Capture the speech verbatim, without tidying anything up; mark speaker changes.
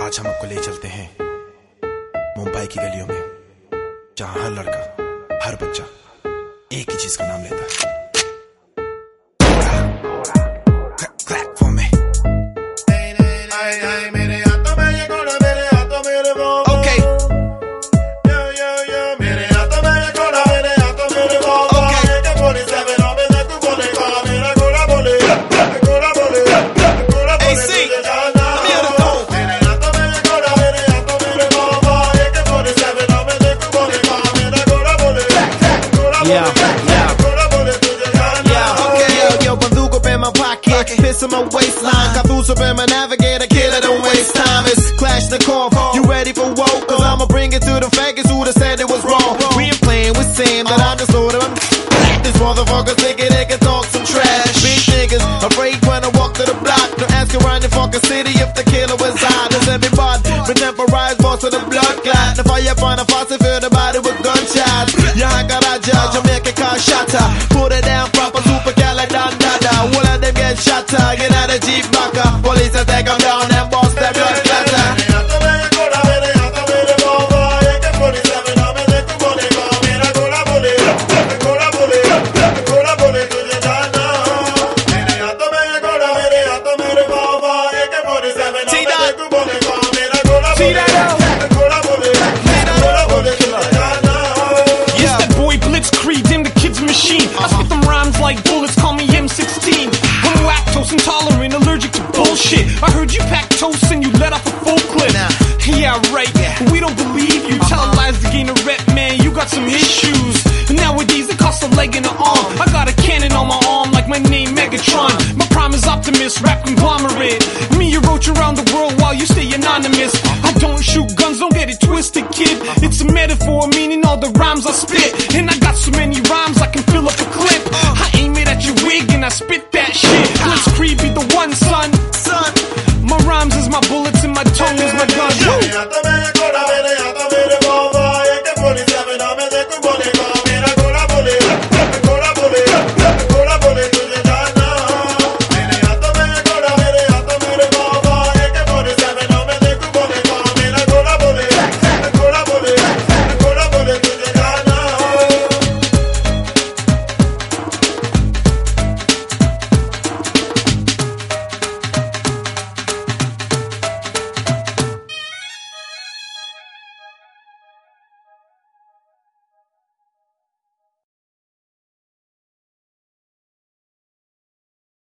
Speaker 1: आज हम आपको ले चलते हैं मुंबई की गलियों में, जहां हर लड़का, हर बच्चा एक ही चीज का नाम लेता है, क्लैप फॉर मी। मेरे हाथों में ये घोड़ा, मेरे हाथों में ये वो। ओके मेरे हाथों में ये घोड़ा, मेरे हाथों में ये वो। ओके के बोले सेवन में ना तू बोलेगा, मेरा घोड़ा बोले, घोड़ा बोले, घोड़ा बोले तुझे जाना। मेरे हाथों में ये घोड़ा, मेरे हाथों में ये वो। के बोले सेवन में ना तू बोलेगा, मेरा घोड़ा बोले, घोड़ा बोले तुझे जाना।
Speaker 2: Okay, yo, yo, bandugo in my pocket, piss in my waistline, Cafuso in my navigator, killer, don't waste time. It's Clash the Core, you ready for woke? Cause I'ma bring it to the faggots who done said it was wrong. We ain't playing with Sam, that I'm just sort of. This motherfuckers thinking they can talk some trash. Big niggas afraid when I walk to the block. Don't ask around the fucking city if the killer was hot. Does everybody with temporized boss with a blood clot? The fire upon a faucet, fill the body with gunshots. Yeah, I got a judge, Jamaican car shatter. Put it down proper, super caladandada. All of them get shot, get out of Jeep Baka. Police attack them down and bust their blood clatter.
Speaker 3: I spit them rhymes like bullets, call me M sixteen. I'm lactose intolerant, allergic to bullshit. I heard you pack toast and you let off a full clip. Yeah, right, we don't believe you. Tell lies to gain a rep, man, you got some issues. Nowadays it costs a leg and an arm. I got a cannon on my arm like my name Megatron. My prime is Optimus, rap conglomerate. Me, you roach around the world while you stay anonymous. I don't shoot guns, don't get it twisted, kid. It's a metaphor, meaning all the rhymes I spit. And I got so many rhymes I can fill up a clip. I aim it at your wig and I spit that shit. Let's creepy the one, son. Son, my rhymes is my bullets and my tongue is my gun. Woo!